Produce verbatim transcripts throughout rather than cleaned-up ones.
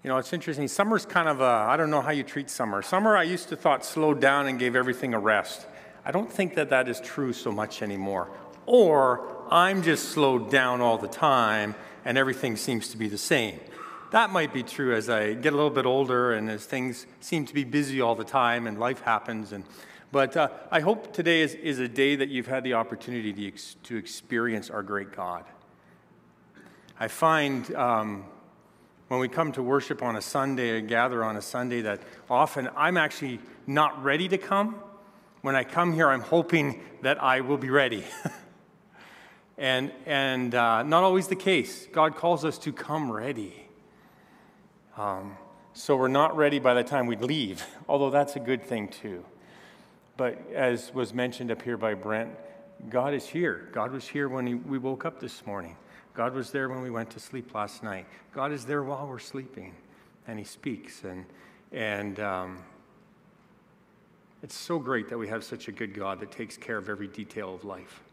You know, it's interesting. Summer's kind of a, I don't know how you treat summer. Summer, I used to thought slowed down and gave everything a rest. I don't think that that is true so much anymore. Or I'm just slowed down all the time and everything seems to be the same. That might be true as I get a little bit older and as things seem to be busy all the time and life happens. And But uh, I hope today is, is a day that you've had the opportunity to, ex- to experience our great God. I find um, when we come to worship on a Sunday or gather on a Sunday that often I'm actually not ready to come. When I come here, I'm hoping that I will be ready. and and uh, not always the case. God calls us to come ready. Um, so we're not ready by the time we leave, although that's a good thing too. But as was mentioned up here by Brent, God is here. God was here when he, we woke up this morning. God was there when we went to sleep last night. God is there while we're sleeping, and he speaks. And, and um, it's so great that we have such a good God that takes care of every detail of life.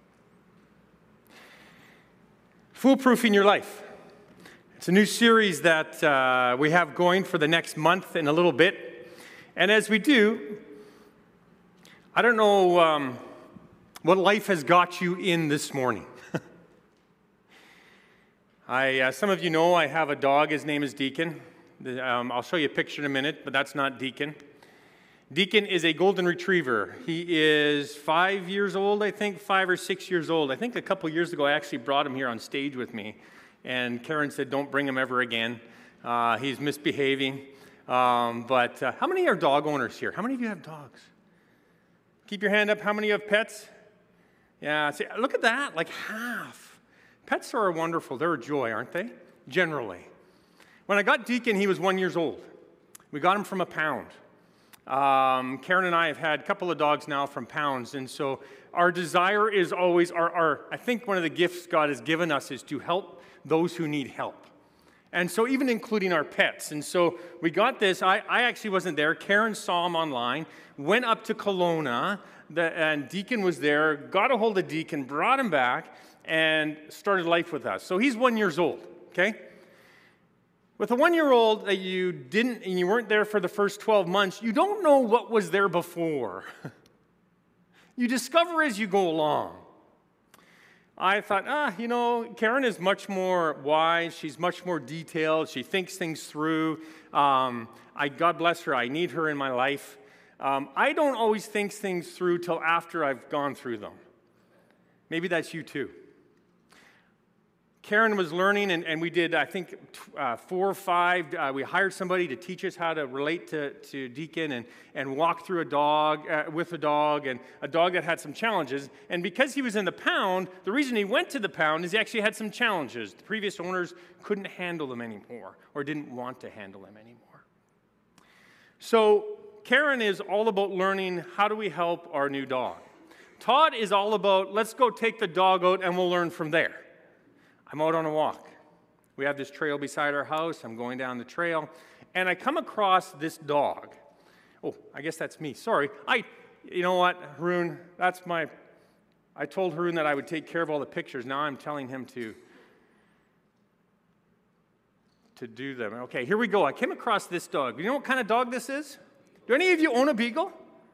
Foolproofing your life. It's a new series that uh, we have going for the next month in a little bit. And as we do, I don't know um, what life has got you in this morning. I, uh, some of you know I have a dog. His name is Deacon. The, um, I'll show you a picture in a minute, but that's not Deacon. Deacon is a golden retriever. He is five years old, I think, five or six years old. I think a couple years ago I actually brought him here on stage with me, and Karen said, don't bring him ever again. Uh, he's misbehaving. Um, but uh, how many are dog owners here? How many of you have dogs? Keep your hand up. How many have pets? Yeah, see, look at that, like half. Pets are wonderful. They're a joy, aren't they? Generally. When I got Deacon, he was one year old. We got him from a pound. Um, Karen and I have had a couple of dogs now from pounds, and so our desire is always, our, our, I think one of the gifts God has given us is to help those who need help. And so even including our pets. And so we got this. I, I actually wasn't there. Karen saw him online, went up to Kelowna, the, and Deacon was there, got a hold of Deacon, brought him back, and started life with us. So he's one year old, okay? With a one-year-old that you didn't, and you weren't there for the first twelve months, you don't know what was there before. You discover as you go along. I thought, ah, you know, Karen is much more wise. She's much more detailed. She thinks things through. Um, I, God bless her. I need her in my life. Um, I don't always think things through till after I've gone through them. Maybe that's you too. Karen was learning, and, and we did, I think, uh, four or five. Uh, we hired somebody to teach us how to relate to, to Deacon and, and walk through a dog, uh, with a dog, and a dog that had some challenges. And because he was in the pound, the reason he went to the pound is he actually had some challenges. The previous owners couldn't handle them anymore or didn't want to handle them anymore. So Karen is all about learning how do we help our new dog. Todd is all about let's go take the dog out and we'll learn from there. I'm out on a walk. We have this trail beside our house. I'm going down the trail, and I come across this dog. Oh, I guess that's me. Sorry. I, you know what, Haroon, that's my, I told Haroon that I would take care of all the pictures. Now I'm telling him to, to do them. Okay, here we go. I came across this dog. You know what kind of dog this is? Do any of you own a beagle?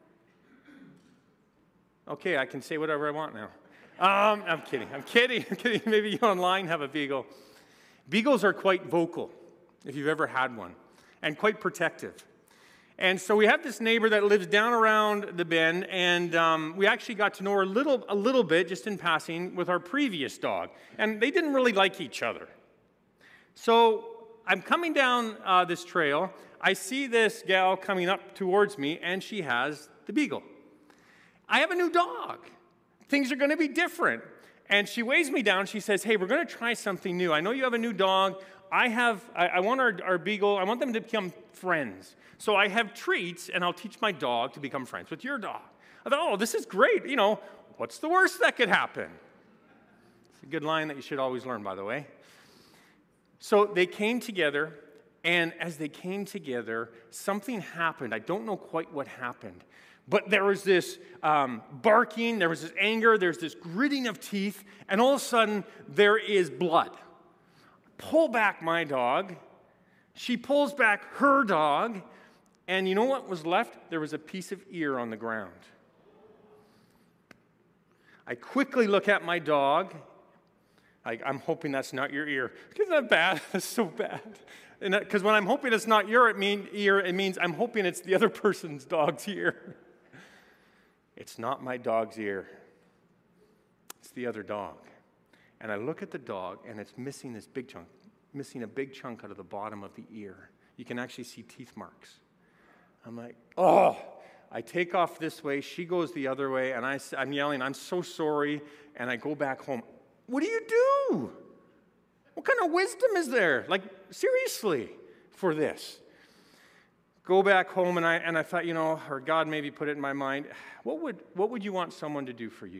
Okay, I can say whatever I want now. Um, I'm kidding. I'm kidding. I'm kidding. Maybe you online have a beagle. Beagles are quite vocal, if you've ever had one, and quite protective. And so we have this neighbor that lives down around the bend, and um, we actually got to know her a little, a little bit, just in passing, with our previous dog. And they didn't really like each other. So I'm coming down uh, this trail. I see this gal coming up towards me, and she has the beagle. I have a new dog. Things are going to be different. And she weighs me down. She says, hey, we're going to try something new. I know you have a new dog. I have, I, I want our, our beagle, I want them to become friends. So I have treats, and I'll teach my dog to become friends with your dog. I thought, oh, this is great. You know, what's the worst that could happen? It's a good line that you should always learn, by the way. So they came together, and as they came together, something happened. I don't know quite what happened. But there was this um, barking, there was this anger, there's this gritting of teeth, and all of a sudden, there is blood. Pull back my dog. She pulls back her dog, and you know what was left? There was a piece of ear on the ground. I quickly look at my dog. I, I'm hoping that's not your ear. Isn't that bad? That's so bad. Because when I'm hoping it's not your mean, ear, it means I'm hoping it's the other person's dog's ear. It's not my dog's ear. It's the other dog. And I look at the dog, and it's missing this big chunk, missing a big chunk out of the bottom of the ear. You can actually see teeth marks. I'm like, oh. I take off this way, she goes the other way, and I, I'm yelling, I'm so sorry, and I go back home. What do you do? What kind of wisdom is there? Like, seriously, for this? Go back home, and I and I thought, you know, or God maybe put it in my mind, what would what would you want someone to do for you?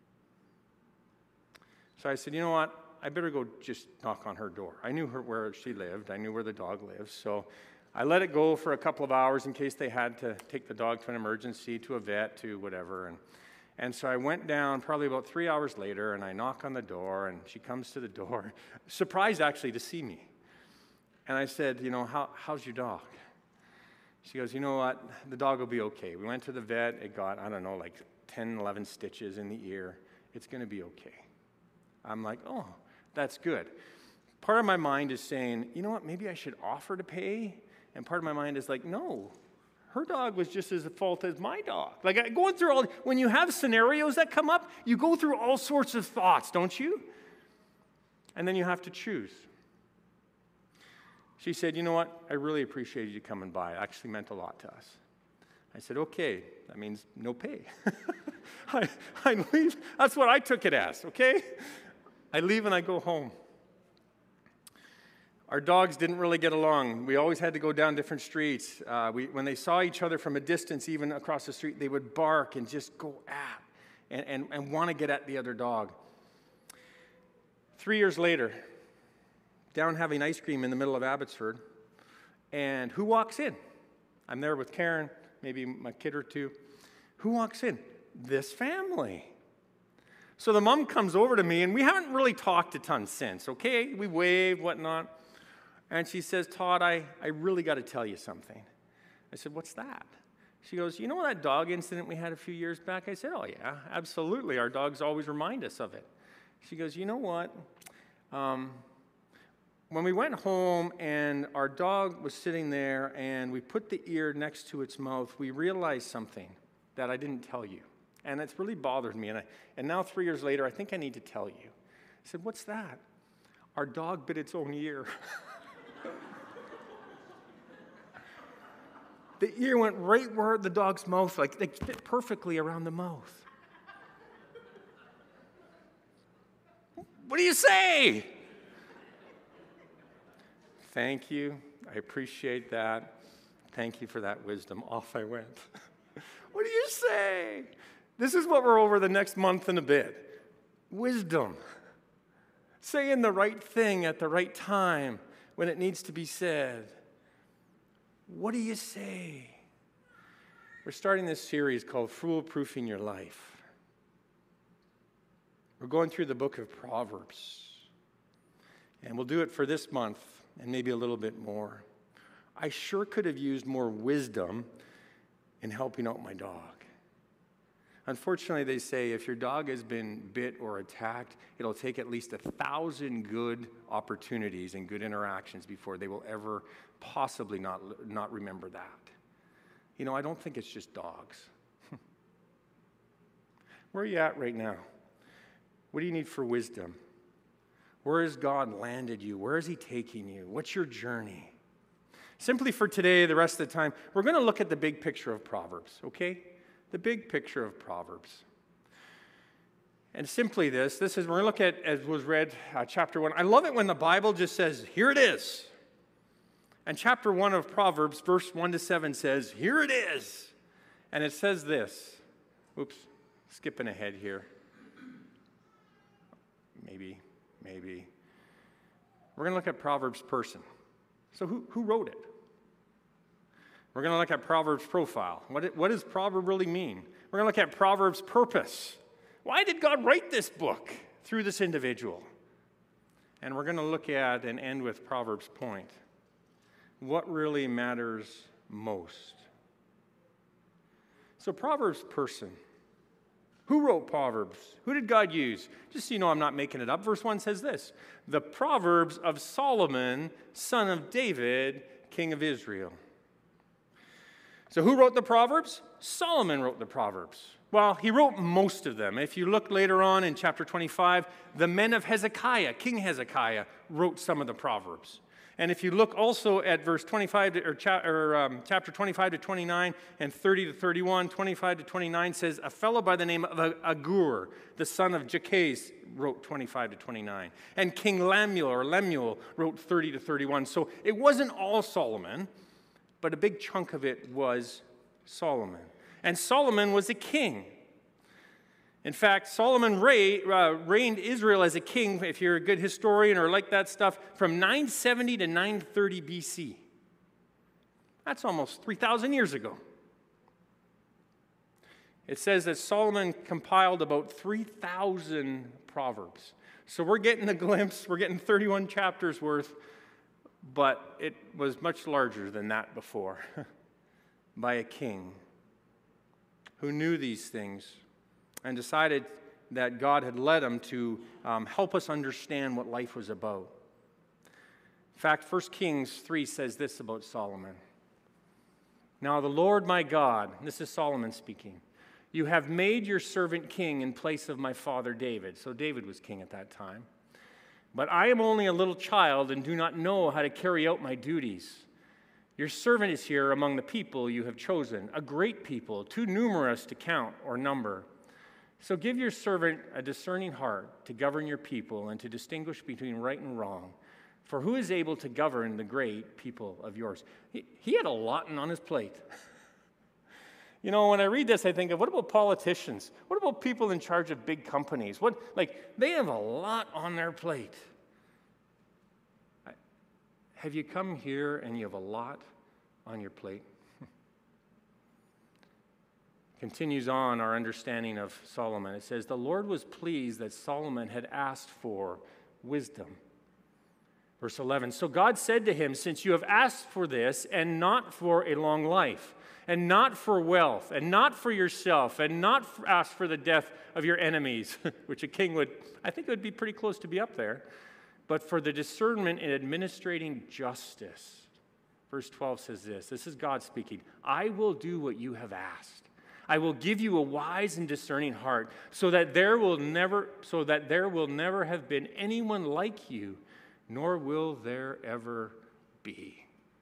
So I said, you know what? I better go just knock on her door. I knew her where she lived. I knew where the dog lives, so I let it go for a couple of hours in case they had to take the dog to an emergency, to a vet, to whatever. And, and so I went down probably about three hours later, and I knock on the door, and she comes to the door, surprised actually to see me. And I said, you know, How, how's your dog? She goes, you know what, the dog will be okay. We went to the vet. It got, I don't know, like ten, eleven stitches in the ear. It's going to be okay. I'm like, oh, that's good. Part of my mind is saying, you know what, maybe I should offer to pay. And part of my mind is like, no, her dog was just as at fault as my dog. Like, going through all, when you have scenarios that come up, you go through all sorts of thoughts, don't you? And then you have to choose. She said, you know what, I really appreciated you coming by. It actually meant a lot to us. I said, okay, that means no pay. I, I leave. That's what I took it as, okay? I leave and I go home. Our dogs didn't really get along. We always had to go down different streets. Uh, we, when they saw each other from a distance, even across the street, they would bark and just go at and, and, and want to get at the other dog. Three years later, down having ice cream in the middle of Abbotsford, and who walks in? I'm there with Karen, maybe my kid or two. Who walks in? This family. So the mom comes over to me, and we haven't really talked a ton since, okay? We wave, whatnot. And she says, Todd, I, I really got to tell you something. I said, what's that? She goes, you know that dog incident we had a few years back? I said, oh, yeah, absolutely. Our dogs always remind us of it. She goes, you know what? Um, when we went home and our dog was sitting there and we put the ear next to its mouth, we realized something that I didn't tell you. And it's really bothered me. And, I, and now three years later, I think I need to tell you. I said, what's that? Our dog bit its own ear. The ear went right where the dog's mouth, like it fit perfectly around the mouth. What do you say? Thank you. I appreciate that. Thank you for that wisdom. Off I went. What do you say? This is what we're over the next month and a bit. Wisdom. Saying the right thing at the right time when it needs to be said. What do you say? We're starting this series called Foolproofing Your Life. We're going through the book of Proverbs. And we'll do it for this month and maybe a little bit more. I sure could have used more wisdom in helping out my dog. Unfortunately, they say if your dog has been bit or attacked, it'll take at least a thousand good opportunities and good interactions before they will ever possibly not, not remember that. You know, I don't think it's just dogs. Where are you at right now? What do you need for wisdom? Where has God landed you? Where is he taking you? What's your journey? Simply for today, the rest of the time, we're going to look at the big picture of Proverbs, okay? The big picture of Proverbs. And simply this, this is, we're going to look at, as was read, uh, chapter one. I love it when the Bible just says, here it is. And chapter one of Proverbs, verse one to seven says, here it is. And it says this. Oops, skipping ahead here. Maybe, maybe. We're going to look at Proverbs person. So who, who wrote it? We're going to look at Proverbs profile. What, it, what does Proverb really mean? We're going to look at Proverbs purpose. Why did God write this book through this individual? And we're going to look at and end with Proverbs point. what really matters most. So Proverbs person. Who wrote Proverbs? Who did God use? Just so you know, I'm not making it up. Verse one says this: the Proverbs of Solomon, son of David, king of Israel. So who wrote the Proverbs? Solomon wrote the Proverbs. Well, he wrote most of them. If you look later on in chapter twenty-five, the men of Hezekiah, King Hezekiah, wrote some of the Proverbs. And if you look also at verse twenty-five, to, or, cha, or um, chapter twenty-five to twenty-nine and thirty to thirty-one, twenty-five to twenty-nine says, a fellow by the name of Agur, the son of Jacques, wrote twenty-five to twenty-nine. And King Lemuel, or Lemuel, wrote thirty to thirty-one. So it wasn't all Solomon, but a big chunk of it was Solomon. And Solomon was a king. In fact, Solomon reigned, uh, reigned Israel as a king, if you're a good historian or like that stuff, from nine seventy to nine thirty B C. That's almost three thousand years ago. It says that Solomon compiled about three thousand proverbs. So we're getting a glimpse, we're getting thirty-one chapters worth, but it was much larger than that before by a king who knew these things and decided that God had led him to um, help us understand what life was about. In fact, First Kings three says this about Solomon. Now the Lord my God, this is Solomon speaking, you have made your servant king in place of my father David. So David was king at that time. But I am only a little child and do not know how to carry out my duties. Your servant is here among the people you have chosen, a great people, too numerous to count or number. So give your servant a discerning heart to govern your people and to distinguish between right and wrong. For who is able to govern the great people of yours? He, he had a lot on his plate. You know, when I read this, I think of, what about politicians? What about people in charge of big companies? What, like, they have a lot on their plate. I, have you come here and you have a lot on your plate? Continues on our understanding of Solomon. It says, the Lord was pleased that Solomon had asked for wisdom. Verse eleven, so God said to him, since you have asked for this, and not for a long life, and not for wealth, and not for yourself, and not for, ask for the death of your enemies, which a king would, I think it would be pretty close to be up there, but for the discernment in administrating justice. Verse twelve says this, this is God speaking, I will do what you have asked. I will give you a wise and discerning heart, so that there will never, so that there will never have been anyone like you, nor will there ever be.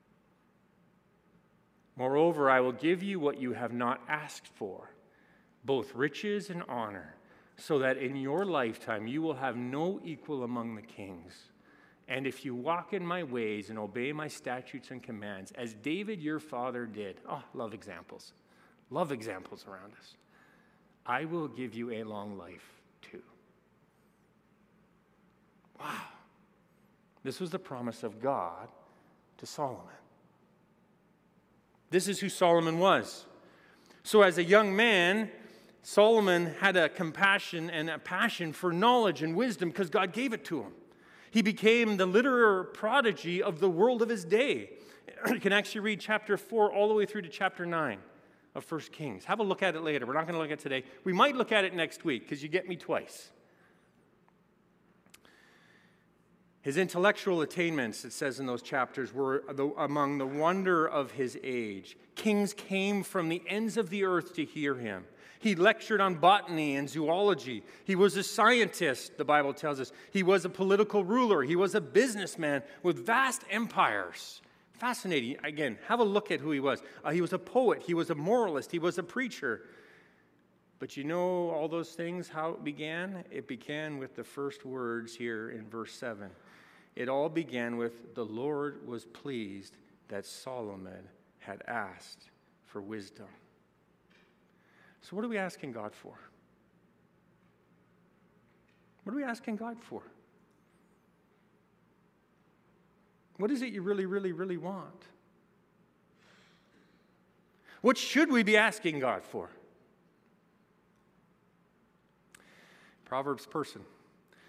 Moreover, I will give you what you have not asked for, both riches and honor, so that in your lifetime you will have no equal among the kings. And if you walk in my ways and obey my statutes and commands, as David your father did, oh, love examples. Love examples around us. I will give you a long life too. Wow. This was the promise of God to Solomon. This is who Solomon was. So as a young man, Solomon had a compassion and a passion for knowledge and wisdom because God gave it to him. He became the literary prodigy of the world of his day. You can actually read chapter four all the way through to chapter nine. Of First Kings. Have a look at it later. We're not going to look at it today. We might look at it next week because you get me twice. His intellectual attainments, it says in those chapters, were the, among the wonder of his age. Kings came from the ends of the earth to hear him. He lectured on botany and zoology. He was a scientist, the Bible tells us. He was a political ruler. He was a businessman with vast empires. Fascinating. Again, have a look at who he was. Uh, he was a poet. He was a moralist. He was a preacher. But you know all those things, how it began? It began with the first words here in verse seven. It all began with, the Lord was pleased that Solomon had asked for wisdom. So what are we asking God for? What are we asking God for? What is it you really, really, really want? What should we be asking God for? Proverbs person.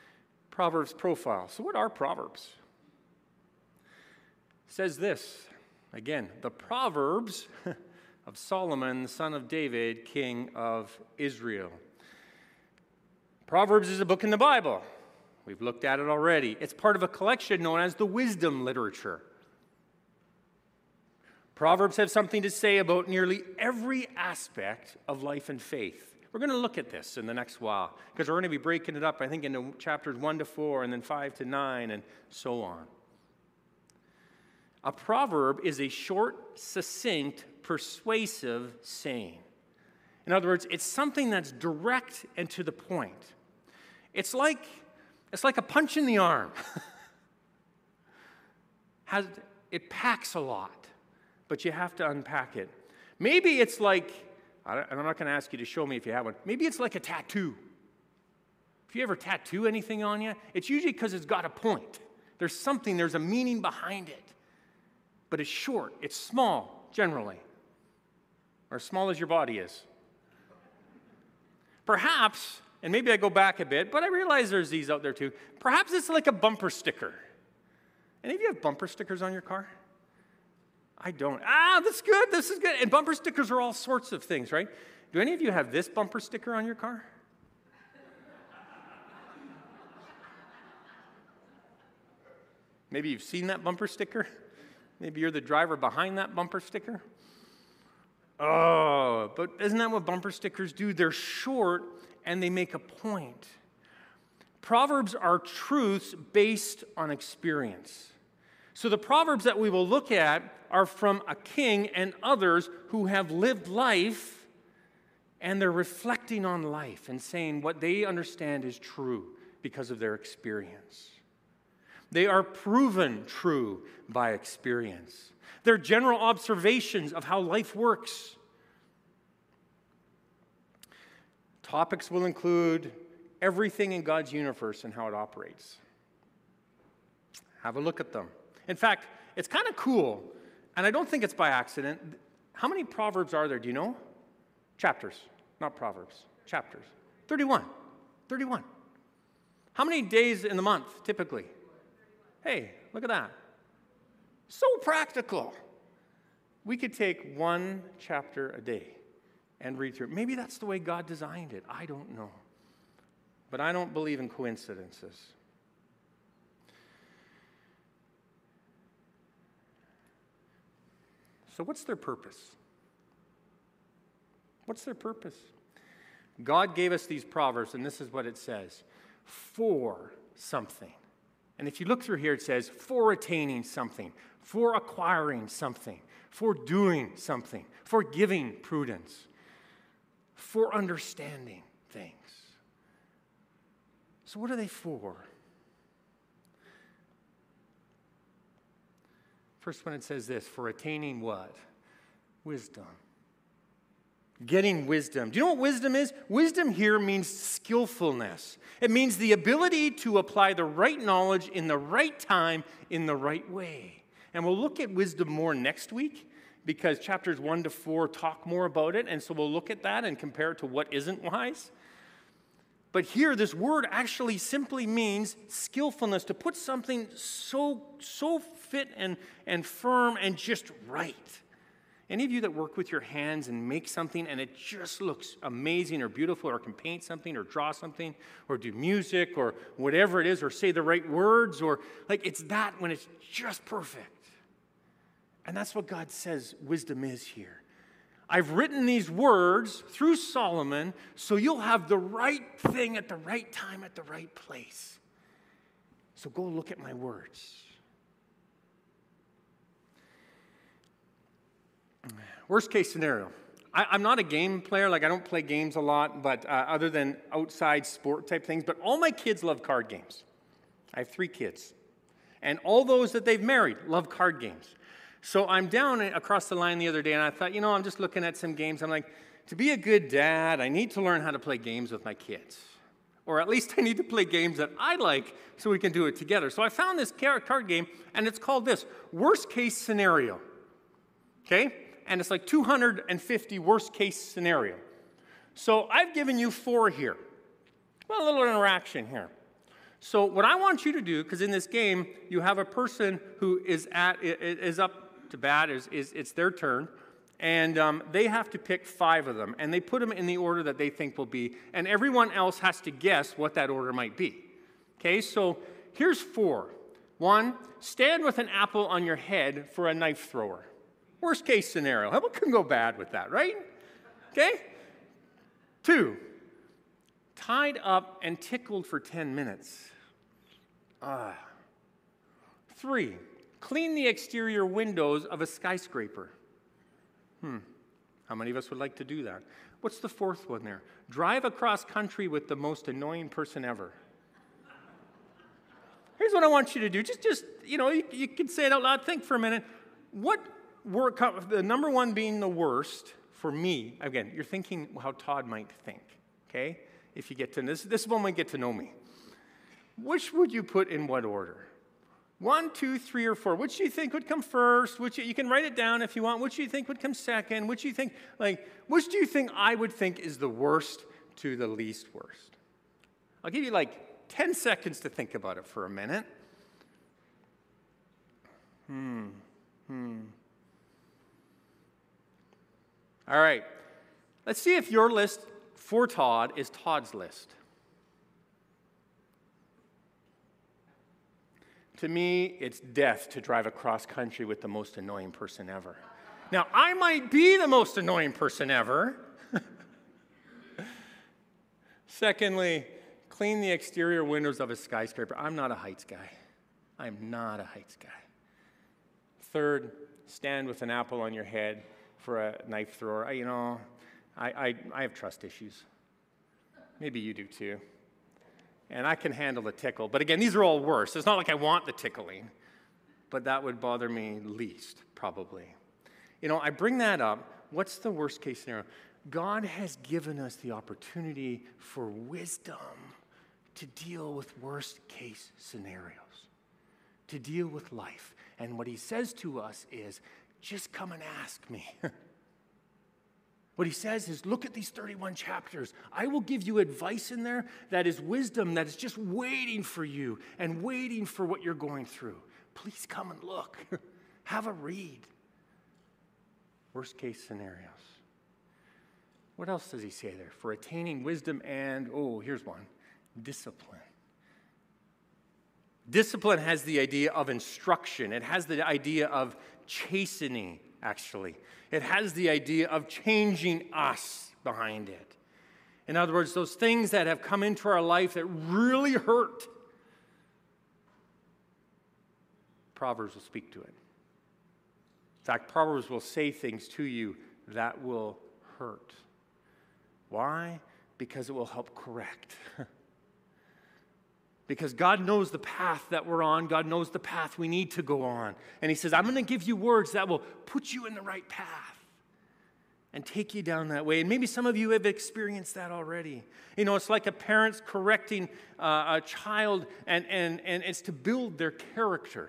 Proverbs profile. So what are Proverbs? It says this, Again, the Proverbs of Solomon, son of David, king of Israel. Proverbs is a book in the Bible. We've looked at it already. It's part of a collection known as the wisdom literature. Proverbs have something to say about nearly every aspect of life and faith. We're going to look at this in the next while because we're going to be breaking it up, I think, into chapters one to four and then five to nine and so on. A proverb is a short, succinct, persuasive saying. In other words, it's something that's direct and to the point. It's like, it's like a punch in the arm. Has, it packs a lot, but you have to unpack it. Maybe it's like, and I'm not going to ask you to show me if you have one, maybe it's like a tattoo. If you ever tattoo anything on you, it's usually because it's got a point. There's something, there's a meaning behind it. But it's short, it's small, generally. Or as small as your body is. Perhaps, and maybe I go back a bit, but I realize there's these out there too. Perhaps it's like a bumper sticker. Any of you have bumper stickers on your car? I don't. Ah, that's good, this is good. And bumper stickers are all sorts of things, right? Do any of you have this bumper sticker on your car? Maybe you've seen that bumper sticker. Maybe you're the driver behind that bumper sticker. Oh, but isn't that what bumper stickers do? They're short and they make a point. Proverbs are truths based on experience. So the Proverbs that we will look at are from a king and others who have lived life, and they're reflecting on life and saying what they understand is true because of their experience. They are proven true by experience. They're general observations of how life works. Topics will include everything in God's universe and how it operates. Have a look at them. In fact, it's kind of cool, and I don't think it's by accident. How many Proverbs are there, do you know? Chapters, not Proverbs, chapters. thirty-one. thirty-one. How many days in the month, typically? Hey, look at that. So practical. We could take one chapter a day and read through it. Maybe that's the way God designed it. I don't know. But I don't believe in coincidences. So what's their purpose? What's their purpose? God gave us these proverbs, and this is what it says. For something. And if you look through here, it says, for attaining something, for acquiring something, for doing something, for giving prudence, for understanding things. So what are they for? First one, it says this, for attaining what? Wisdom. Getting wisdom. Do you know what wisdom is? Wisdom here means skillfulness. It means the ability to apply the right knowledge in the right time, in the right way. And we'll look at wisdom more next week because chapters one to four talk more about it. And so we'll look at that and compare it to what isn't wise. But here, this word actually simply means skillfulness, to put something so, so fit and, and firm and just right. Any of you that work with your hands and make something and it just looks amazing or beautiful, or can paint something or draw something or do music or whatever it is, or say the right words, or like it's that when it's just perfect. And that's what God says wisdom is here. I've written these words through Solomon so you'll have the right thing at the right time at the right place. So go look at my words. Worst case scenario. I, I'm not a game player, like I don't play games a lot, but uh, other than outside sport type things, but all my kids love card games. I have three kids. And all those that they've married love card games. So I'm down across the line the other day, and I thought, you know, I'm just looking at some games. I'm like, to be a good dad, I need to learn how to play games with my kids. Or at least I need to play games that I like so we can do it together. So I found this card game, and it's called this, Worst Case Scenario. Okay? And it's like two hundred fifty worst case scenario. So I've given you four here. Well, a little interaction here. So what I want you to do, because in this game, you have a person who is at is up to bat is, is it's their turn. And um, they have to pick five of them. And they put them in the order that they think will be. And everyone else has to guess what that order might be. Okay, so here's four. One, stand with an apple on your head for a knife thrower. Worst case scenario. How about couldn't go bad with that, right? Okay? Two, tied up and tickled for ten minutes. Ah. Three, clean the exterior windows of a skyscraper. Hmm. How many of us would like to do that? What's the fourth one there? Drive across country with the most annoying person ever. Here's what I want you to do. Just, just you know, you, you can say it out loud. Think for a minute. What were, the number one being the worst for me, again, you're thinking how Todd might think, okay? If you get to, this, this is when we get to know me. Which would you put in what order? One, two, three, or four. Which do you think would come first? Which, you can write it down if you want. Which do you think would come second? Which do you think, like, which do you think I would think is the worst to the least worst? I'll give you like ten seconds to think about it for a minute. Hmm. Hmm. All right. Let's see if your list for Todd is Todd's list. To me, it's death to drive across country with the most annoying person ever. Now, I might be the most annoying person ever. Secondly, clean the exterior windows of a skyscraper. I'm not a heights guy. I'm not a heights guy. Third, stand with an apple on your head for a knife thrower. I, you know, I, I, I have trust issues. Maybe you do too. And I can handle the tickle. But again, these are all worse. It's not like I want the tickling, but that would bother me least, probably. You know, I bring that up. What's the worst case scenario? God has given us the opportunity for wisdom to deal with worst case scenarios, to deal with life. And what he says to us is, just come and ask me. What he says is, look at these thirty-one chapters. I will give you advice in there that is wisdom that is just waiting for you and waiting for what you're going through. Please come and look. Have a read. Worst case scenarios. What else does he say there? For attaining wisdom and, oh, here's one, discipline. Discipline has the idea of instruction. It has the idea of chastening, actually. It has the idea of changing us behind it. In other words, those things that have come into our life that really hurt, Proverbs will speak to it. In fact, Proverbs will say things to you that will hurt. Why? Because it will help correct. Because God knows the path that we're on. God knows the path we need to go on. And he says, I'm going to give you words that will put you in the right path and take you down that way. And maybe some of you have experienced that already. You know, it's like a parent's correcting uh, a child, and, and, and it's to build their character.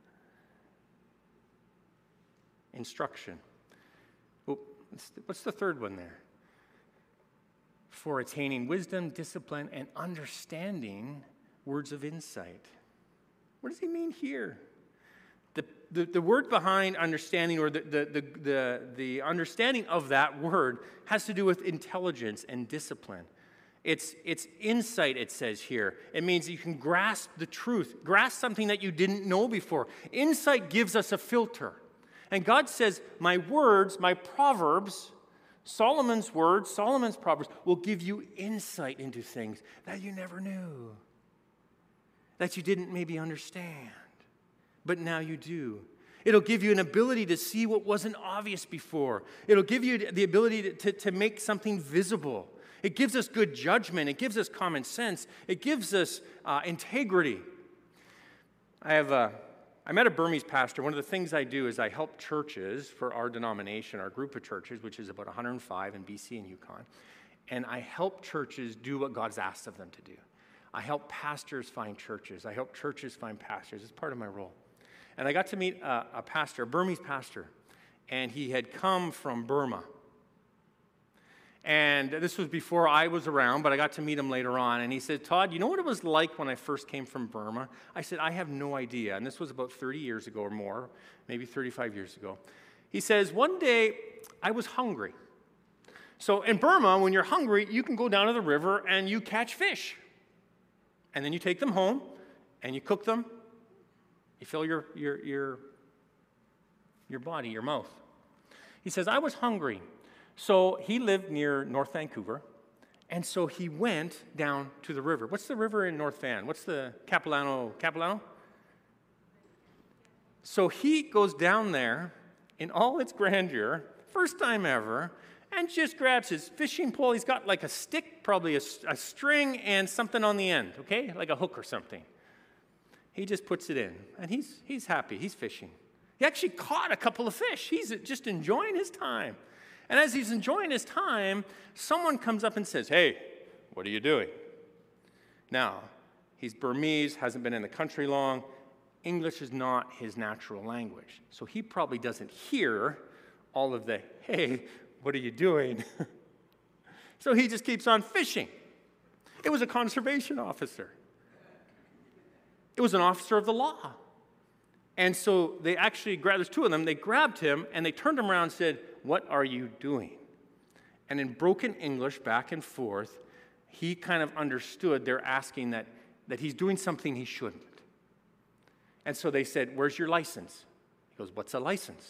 Instruction. Oh, what's the third one there? For attaining wisdom, discipline, and understanding, words of insight. What does he mean here? The, the, the word behind understanding, or the, the, the, the, the understanding of that word, has to do with intelligence and discipline. It's, it's insight, it says here. It means you can grasp the truth, grasp something that you didn't know before. Insight gives us a filter. And God says, my words, my proverbs, Solomon's words, Solomon's proverbs will give you insight into things that you never knew, that you didn't maybe understand, but now you do. It'll give you an ability to see what wasn't obvious before. It'll give you the ability to, to, to make something visible. It gives us good judgment. It gives us common sense. It gives us uh, integrity. I have a I met a Burmese pastor. One of the things I do is I help churches for our denomination, our group of churches, which is about one hundred five in B C and Yukon. And I help churches do what God's asked of them to do. I help pastors find churches. I help churches find pastors. It's part of my role. And I got to meet a, a pastor, a Burmese pastor, and he had come from Burma. And this was before I was around, but I got to meet him later on. And he said, Todd, you know what it was like when I first came from Burma? I said, I have no idea. And this was about thirty years ago or more, maybe thirty-five years ago. He says, one day I was hungry. So in Burma, when you're hungry, you can go down to the river and you catch fish. And then you take them home and you cook them. You fill your, your, your, your body, your mouth. He says, I was hungry. So he lived near North Vancouver, and so he went down to the river. What's the river in North Van? What's the Capilano? Capilano? So he goes down there in all its grandeur, first time ever, and just grabs his fishing pole. He's got like a stick, probably a, a string, and something on the end, okay? Like a hook or something. He just puts it in, and he's, he's happy. He's fishing. He actually caught a couple of fish. He's just enjoying his time. And as he's enjoying his time, someone comes up and says, hey, what are you doing? Now, he's Burmese, hasn't been in the country long. English is not his natural language. So he probably doesn't hear all of the, hey, what are you doing? So he just keeps on fishing. It was a conservation officer. It was an officer of the law. And so they actually grabbed, there's two of them, they grabbed him and they turned him around and said, what are you doing? And in broken English, back and forth, he kind of understood they're asking that, that he's doing something he shouldn't. And so they said, where's your license? He goes, what's a license?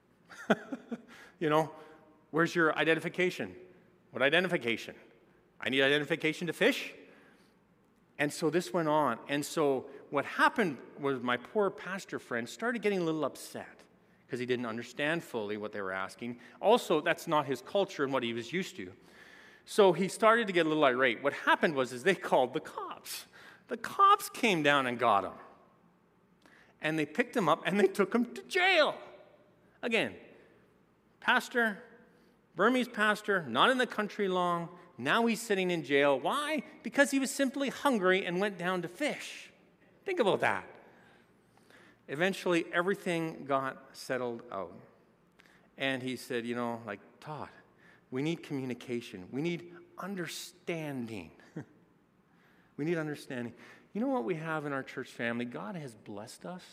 You know, where's your identification? What identification? I need identification to fish? And so this went on. And so what happened was my poor pastor friend started getting a little upset because he didn't understand fully what they were asking. Also, that's not his culture and what he was used to. So he started to get a little irate. What happened was is they called the cops. The cops came down and got him. And they picked him up and they took him to jail. Again, pastor, Burmese pastor, not in the country long. Now he's sitting in jail. Why? Because he was simply hungry and went down to fish. Think about that. Eventually, everything got settled out. And he said, you know, like, Todd, we need communication. We need understanding. We need understanding. You know what we have in our church family? God has blessed us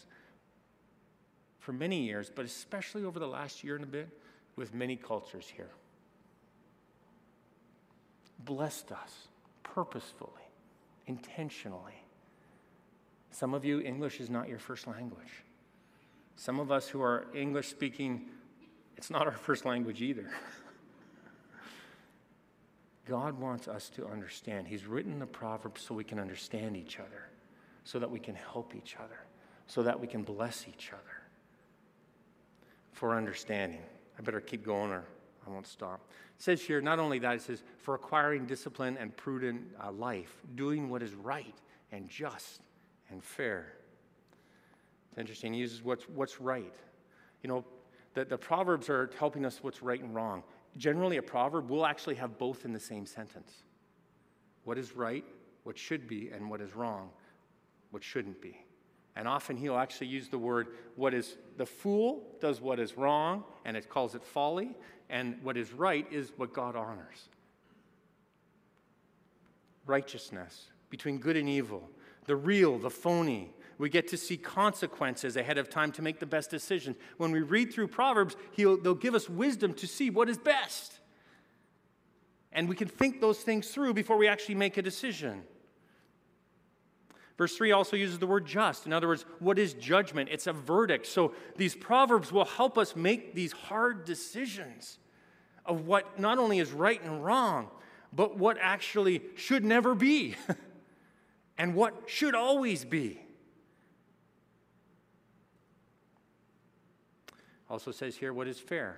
for many years, but especially over the last year and a bit, with many cultures here. Blessed us purposefully, intentionally. Some of you, English is not your first language. Some of us who are English speaking, it's not our first language either. God wants us to understand. He's written the Proverbs so we can understand each other, so that we can help each other, so that we can bless each other. For understanding. I better keep going or I won't stop. It says here, not only that, it says, for acquiring discipline and prudent uh, life, doing what is right and just and fair. It's interesting. He uses what's, what's right. You know, the, the Proverbs are helping us what's right and wrong. Generally, a proverb will actually have both in the same sentence. What is right, what should be, and what is wrong, what shouldn't be. And often he'll actually use the word, what is, the fool does what is wrong, and it calls it folly, and what is right is what God honors. Righteousness, between good and evil, the real, the phony. We get to see consequences ahead of time to make the best decisions. When we read through Proverbs, he'll, they'll give us wisdom to see what is best. And we can think those things through before we actually make a decision. Verse three also uses the word just. In other words, what is judgment? It's a verdict. So these Proverbs will help us make these hard decisions of what not only is right and wrong, but what actually should never be and what should always be. Also says here, what is fair?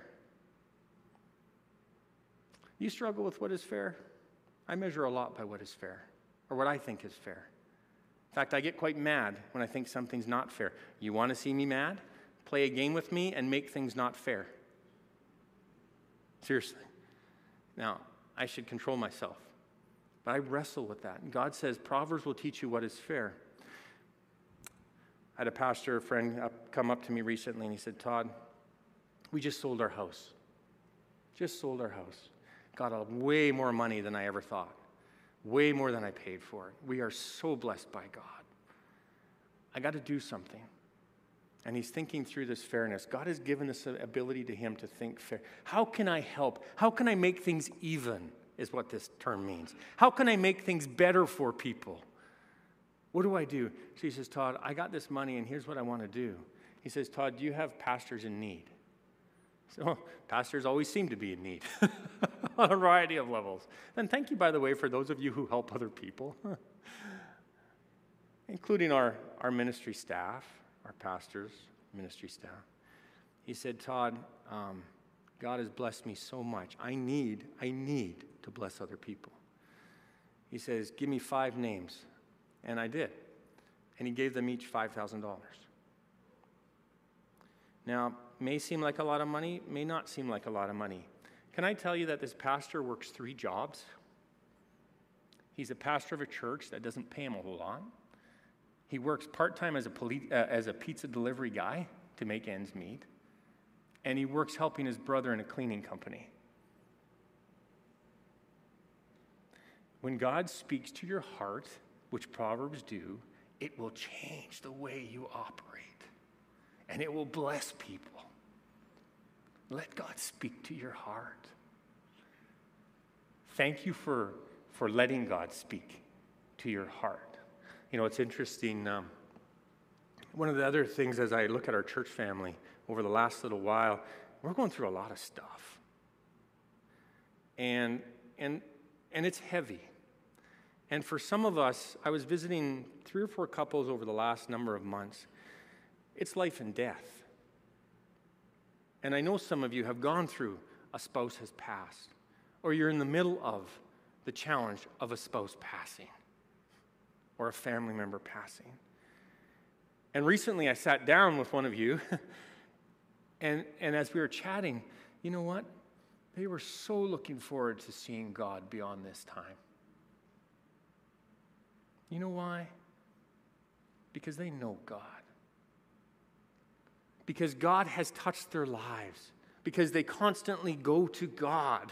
You struggle with what is fair? I measure a lot by what is fair, or what I think is fair. In fact, I get quite mad when I think something's not fair. You want to see me mad? Play a game with me and make things not fair. Seriously. Now, I should control myself. But I wrestle with that. And God says, Proverbs will teach you what is fair. I had a pastor, a friend, up, come up to me recently, and he said, Todd, we just sold our house. Just sold our house. Got a way more money than I ever thought. Way more than I paid for it. We are so blessed by God. I got to do something. And he's thinking through this fairness. God has given this ability to him to think fair. How can I help? How can I make things even, is what this term means. How can I make things better for people? What do I do? So he says, Todd, I got this money, and here's what I want to do. He says, Todd, do you have pastors in need? So pastors always seem to be in need on a variety of levels. And thank you, by the way, for those of you who help other people, including our, our ministry staff, our pastors, ministry staff. He said, Todd, um, God has blessed me so much. I need, I need to bless other people. He says, give me five names. And I did. And he gave them each five thousand dollars. Now, may seem like a lot of money, may not seem like a lot of money. Can I tell you that this pastor works three jobs? He's a pastor of a church that doesn't pay him a whole lot. He works part-time as a poli- uh, as a pizza delivery guy to make ends meet. And he works helping his brother in a cleaning company. When God speaks to your heart, which Proverbs do, it will change the way you operate. And it will bless people. Let God speak to your heart. Thank you for, for letting God speak to your heart. You know, it's interesting. Um, one of the other things as I look at our church family over the last little while, we're going through a lot of stuff. And, and, and it's heavy. And for some of us, I was visiting three or four couples over the last number of months. It's life and death. And I know some of you have gone through a spouse has passed, or you're in the middle of the challenge of a spouse passing, or a family member passing. And recently I sat down with one of you, and, and as we were chatting, you know what? They were so looking forward to seeing God beyond this time. You know why? Because they know God. Because God has touched their lives. Because they constantly go to God.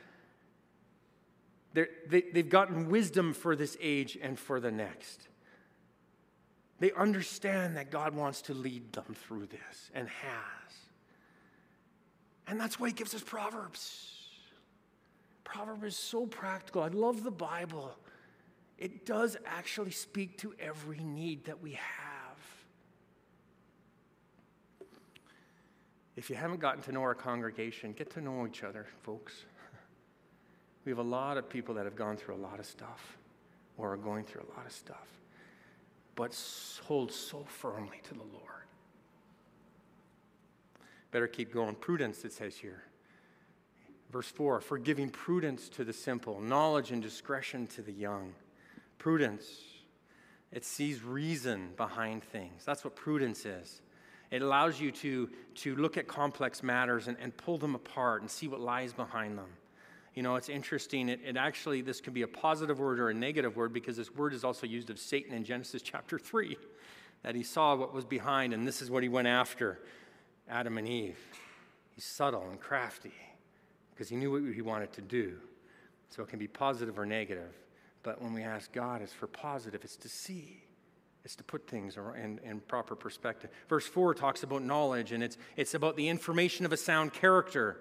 they, they've gotten wisdom for this age and for the next. They understand that God wants to lead them through this and has. And that's why he gives us Proverbs. Proverbs is so practical. I love the Bible. It does actually speak to every need that we have. If you haven't gotten to know our congregation, get to know each other, folks. We have a lot of people that have gone through a lot of stuff or are going through a lot of stuff, but hold so firmly to the Lord. Better keep going. Prudence, it says here. Verse four, for giving prudence to the simple, knowledge and discretion to the young. Prudence, it sees reason behind things. That's what prudence is. It allows you to, to look at complex matters and, and pull them apart and see what lies behind them. You know, it's interesting. It, it actually, this can be a positive word or a negative word because this word is also used of Satan in Genesis chapter three, that he saw what was behind and this is what he went after, Adam and Eve. He's subtle and crafty because he knew what he wanted to do. So it can be positive or negative. But when we ask God, it's for positive. It's to see. It's to put things in, in proper perspective. Verse four talks about knowledge, and it's, it's about the information of a sound character.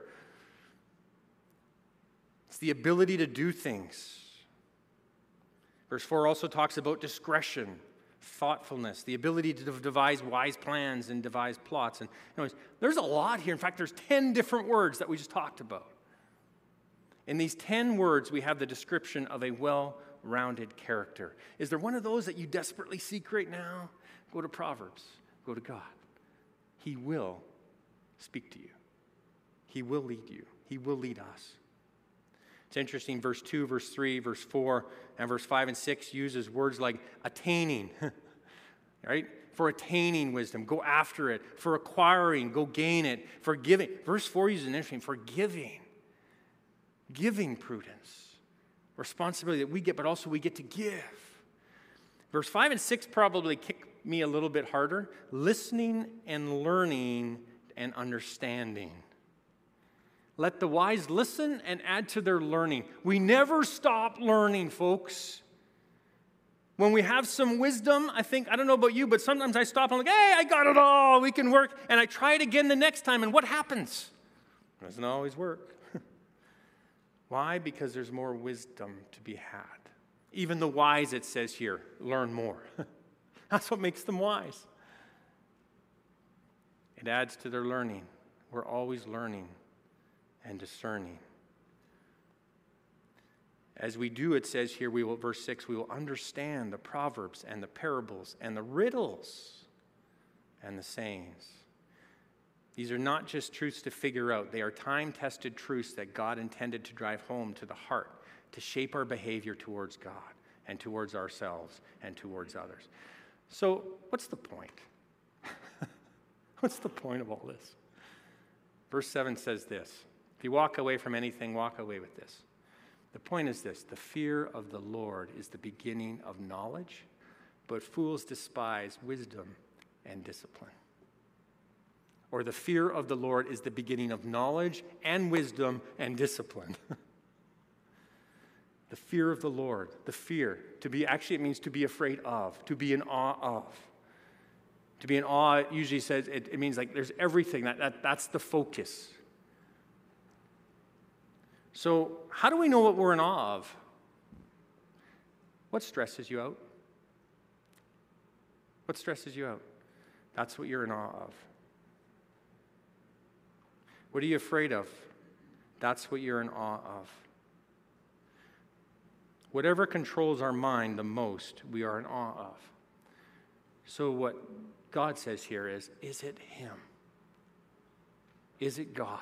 It's the ability to do things. Verse four also talks about discretion, thoughtfulness, the ability to devise wise plans and devise plots. And anyways, there's a lot here. In fact, there's ten different words that we just talked about. In these ten words, we have the description of a well-rounded character. Is there one of those that you desperately seek right now? Go to Proverbs. Go to God. He will speak to you. He will lead you. He will lead us. It's interesting, verse two, verse three, verse four, and verse five and six uses words like attaining, right? For attaining wisdom, go after it. For acquiring, go gain it. For giving. Verse four uses an interesting, for giving. Giving prudence, responsibility that we get, but also we get to give. Verse five and six probably kick me a little bit harder. Listening and learning and understanding. Let the wise listen and add to their learning. We never stop learning, folks. When we have some wisdom, I think, I don't know about you, but sometimes I stop and I'm like, hey, I got it all, we can work. And I try it again the next time, and what happens? It doesn't always work. Why? Because there's more wisdom to be had. Even the wise, it says here, learn more. That's what makes them wise. It adds to their learning. We're always learning and discerning. As we do, it says here, we will, verse six, we will understand the proverbs and the parables and the riddles and the sayings. These are not just truths to figure out. They are time-tested truths that God intended to drive home to the heart, to shape our behavior towards God and towards ourselves and towards others. So what's the point? What's the point of all this? Verse seven says this. If you walk away from anything, walk away with this. The point is this: the fear of the Lord is the beginning of knowledge, but fools despise wisdom and discipline. Or the fear of the Lord is the beginning of knowledge and wisdom and discipline. The fear of the Lord, the fear, to be, actually it means to be afraid of, to be in awe of. To be in awe, it usually says, it, it means like there's everything, that, that that's the focus. So how do we know what we're in awe of? What stresses you out? What stresses you out? That's what you're in awe of. What are you afraid of? That's what you're in awe of. Whatever controls our mind the most, we are in awe of. So what God says here is, is it Him? Is it God?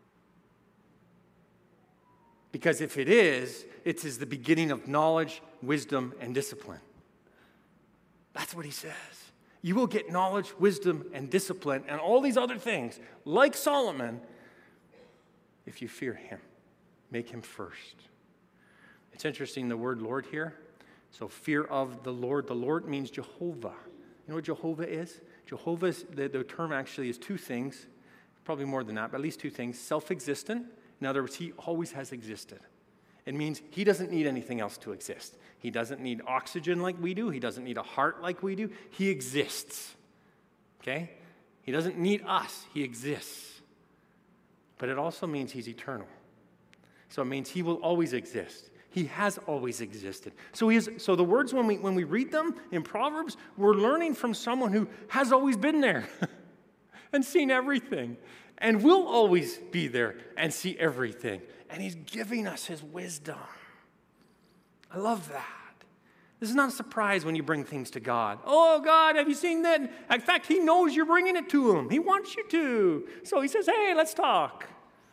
Because if it is, it is the beginning of knowledge, wisdom, and discipline. That's what He says. You will get knowledge, wisdom, and discipline, and all these other things, like Solomon, if you fear Him. Make Him first. It's interesting, the word Lord here. So fear of the Lord. The Lord means Jehovah. You know what Jehovah is? Jehovah, is, the, the term actually is two things, probably more than that, but at least two things. Self-existent. In other words, He always has existed. It means He doesn't need anything else to exist. He doesn't need oxygen like we do. He doesn't need a heart like we do. He exists. Okay? He doesn't need us. He exists. But it also means He's eternal. So it means He will always exist. He has always existed. So he is, so the words, when we, when we read them in Proverbs, we're learning from someone who has always been there and seen everything and will always be there and see everything. And He's giving us His wisdom. I love that. This is not a surprise when you bring things to God. Oh, God, have you seen that? In fact, He knows you're bringing it to Him. He wants you to. So He says, hey, let's talk.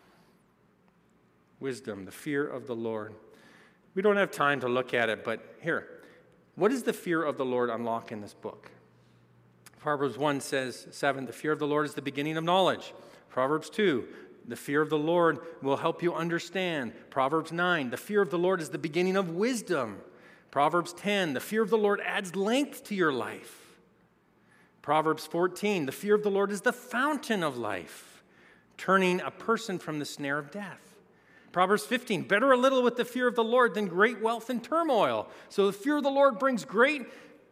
Wisdom, the fear of the Lord. We don't have time to look at it, but here, what does the fear of the Lord unlock in this book? Proverbs one says, seven, the fear of the Lord is the beginning of knowledge. Proverbs two, the fear of the Lord will help you understand. Proverbs nine, the fear of the Lord is the beginning of wisdom. Proverbs ten, the fear of the Lord adds length to your life. Proverbs fourteen, the fear of the Lord is the fountain of life, turning a person from the snare of death. Proverbs fifteen, better a little with the fear of the Lord than great wealth and turmoil. So the fear of the Lord brings great,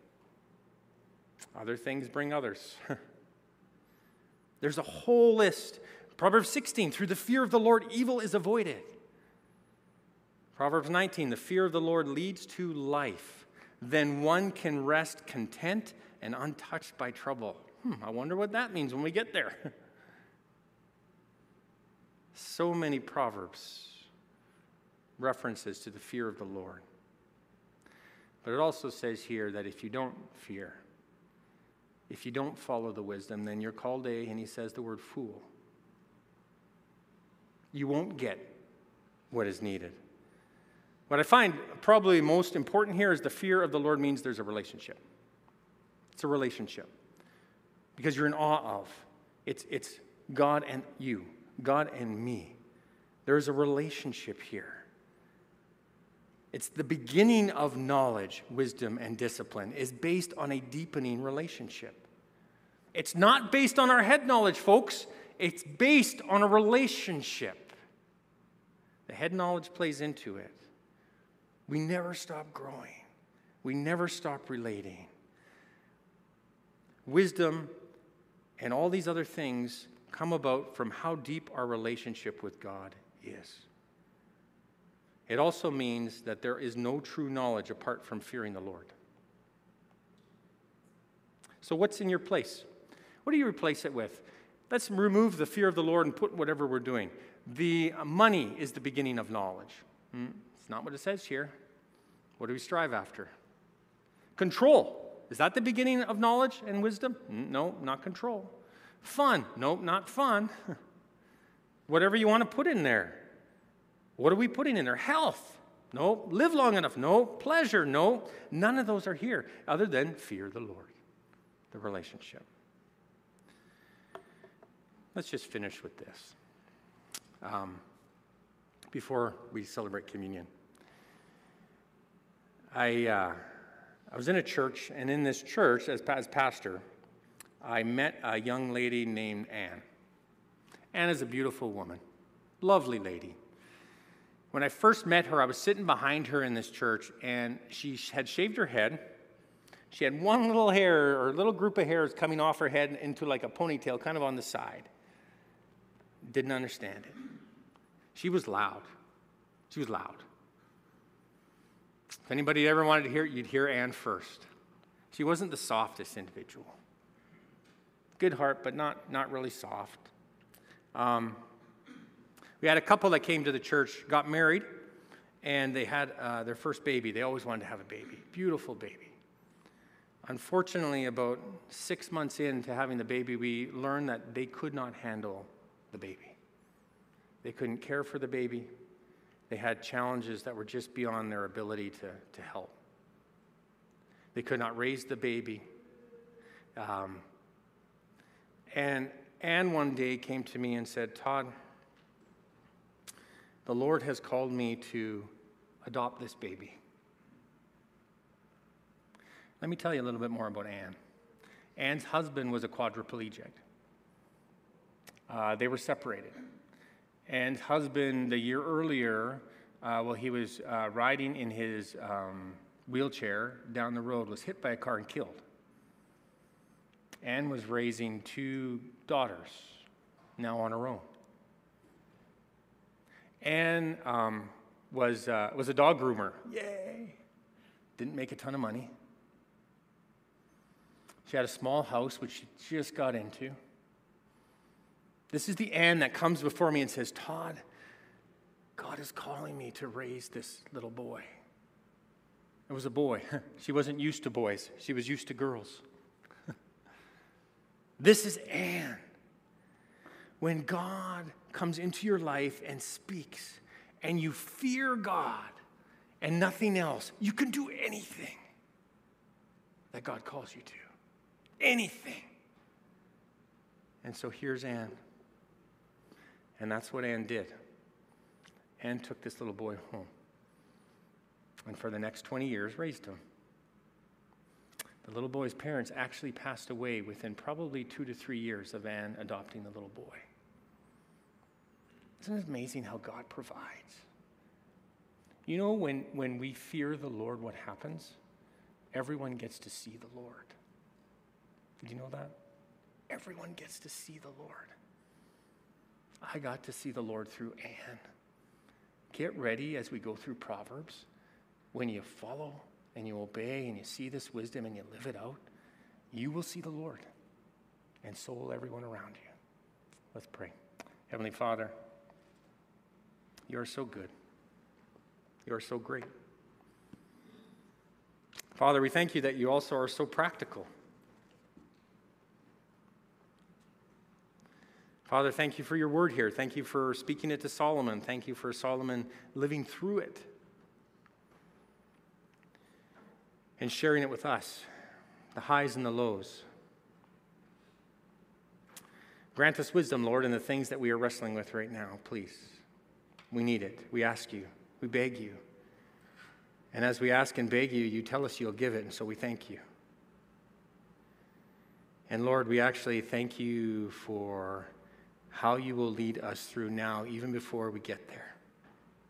other things bring others. There's a whole list. Proverbs sixteen, through the fear of the Lord, evil is avoided. Proverbs nineteen, the fear of the Lord leads to life. Then one can rest content and untouched by trouble. Hmm, I wonder what that means when we get there. So many Proverbs references to the fear of the Lord. But it also says here that if you don't fear, if you don't follow the wisdom, then you're called a, and he says the word fool. You won't get what is needed. What I find probably most important here is the fear of the Lord means there's a relationship. It's a relationship. Because you're in awe of. It's, it's God and you. God and me. There's a relationship here. It's the beginning of knowledge, wisdom, and discipline is based on a deepening relationship. It's not based on our head knowledge, folks. It's based on a relationship. The head knowledge plays into it. We never stop growing. We never stop relating. Wisdom and all these other things come about from how deep our relationship with God is. It also means that there is no true knowledge apart from fearing the Lord. So what's in your place? What do you replace it with? Let's remove the fear of the Lord and put whatever we're doing. The money is the beginning of knowledge. Hmm? It's not what it says here. What do we strive after? Control. Is that the beginning of knowledge and wisdom? No, not control. Fun. No, not fun. Whatever you want to put in there. What are we putting in there? Health. No. Live long enough. No. Pleasure. No. None of those are here other than fear the Lord, the relationship. Let's just finish with this um, before we celebrate communion. I, uh, I was in a church, and in this church, as, as pastor, I met a young lady named Anne. Anne is a beautiful woman, lovely lady. When I first met her, I was sitting behind her in this church, and she had shaved her head. She had one little hair, or a little group of hairs coming off her head into like a ponytail, kind of on the side. Didn't understand it. She was loud. She was loud. If anybody ever wanted to hear it, you'd hear Anne first. She wasn't the softest individual. Good heart, but not, not really soft. Um, we had a couple that came to the church, got married, and they had uh, their first baby. They always wanted to have a baby. Beautiful baby. Unfortunately, about six months into having the baby, we learned that they could not handle the baby. They couldn't care for the baby. They had challenges that were just beyond their ability to, to help. They could not raise the baby. Um, and Anne one day came to me and said, Todd, the Lord has called me to adopt this baby. Let me tell you a little bit more about Anne. Anne's husband was a quadriplegic. Uh, they were separated. Anne's husband, the year earlier, uh, while he was uh, riding in his um, wheelchair down the road, was hit by a car and killed. Anne was raising two daughters, now on her own. Anne um, was, uh, was a dog groomer. Yay! Didn't make a ton of money. She had a small house, which she just got into. This is the Anne that comes before me and says, Todd, God is calling me to raise this little boy. It was a boy. She wasn't used to boys. She was used to girls. This is Anne. When God comes into your life and speaks, and you fear God and nothing else, you can do anything that God calls you to. Anything. And so here's Anne. And that's what Anne did. Anne took this little boy home. And for the next twenty years, raised him. The little boy's parents actually passed away within probably two to three years of Anne adopting the little boy. Isn't it amazing how God provides? You know, when, when we fear the Lord, what happens? Everyone gets to see the Lord. Did you know that? Everyone gets to see the Lord. I got to see the Lord through Anne. Get ready as we go through Proverbs. When you follow and you obey and you see this wisdom and you live it out, you will see the Lord. And so will everyone around you. Let's pray. Heavenly Father, you are so good. You are so great. Father, we thank you that you also are so practical. Father, thank you for your word here. Thank you for speaking it to Solomon. Thank you for Solomon living through it and sharing it with us, the highs and the lows. Grant us wisdom, Lord, in the things that we are wrestling with right now, please. We need it. We ask you. We beg you. And as we ask and beg you, you tell us you'll give it, and so we thank you. And Lord, we actually thank you for how you will lead us through now, even before we get there.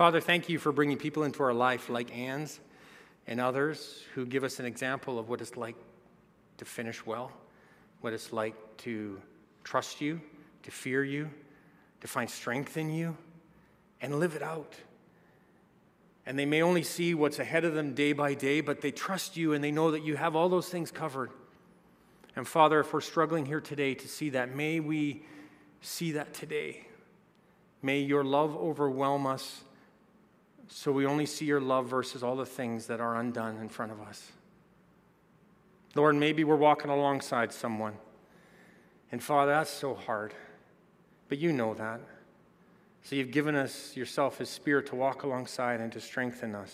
Father, thank you for bringing people into our life like Ann's and others who give us an example of what it's like to finish well, what it's like to trust you, to fear you, to find strength in you, and live it out. And they may only see what's ahead of them day by day, but they trust you and they know that you have all those things covered. And Father, if we're struggling here today to see that, may we see that today. May your love overwhelm us so we only see your love versus all the things that are undone in front of us. Lord, maybe we're walking alongside someone. And Father, that's so hard. But you know that. So you've given us yourself as Spirit to walk alongside and to strengthen us.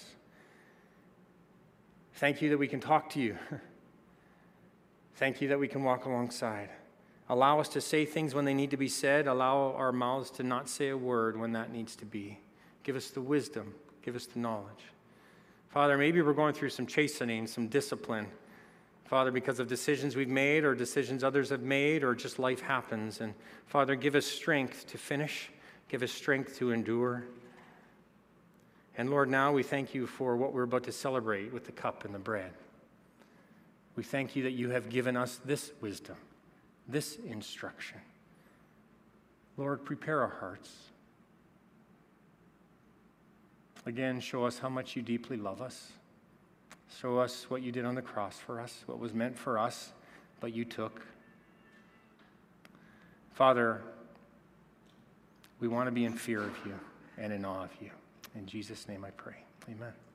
Thank you that we can talk to you. Thank you that we can walk alongside. Allow us to say things when they need to be said. Allow our mouths to not say a word when that needs to be. Give us the wisdom. Give us the knowledge. Father, maybe we're going through some chastening, some discipline. Father, because of decisions we've made or decisions others have made or just life happens. And Father, give us strength to finish. Give us strength to endure. And Lord, now we thank you for what we're about to celebrate with the cup and the bread. We thank you that you have given us this wisdom, this instruction. Lord, prepare our hearts. Again, show us how much you deeply love us. Show us what you did on the cross for us, what was meant for us, but you took. Father, we want to be in fear of you and in awe of you. In Jesus' name I pray. Amen.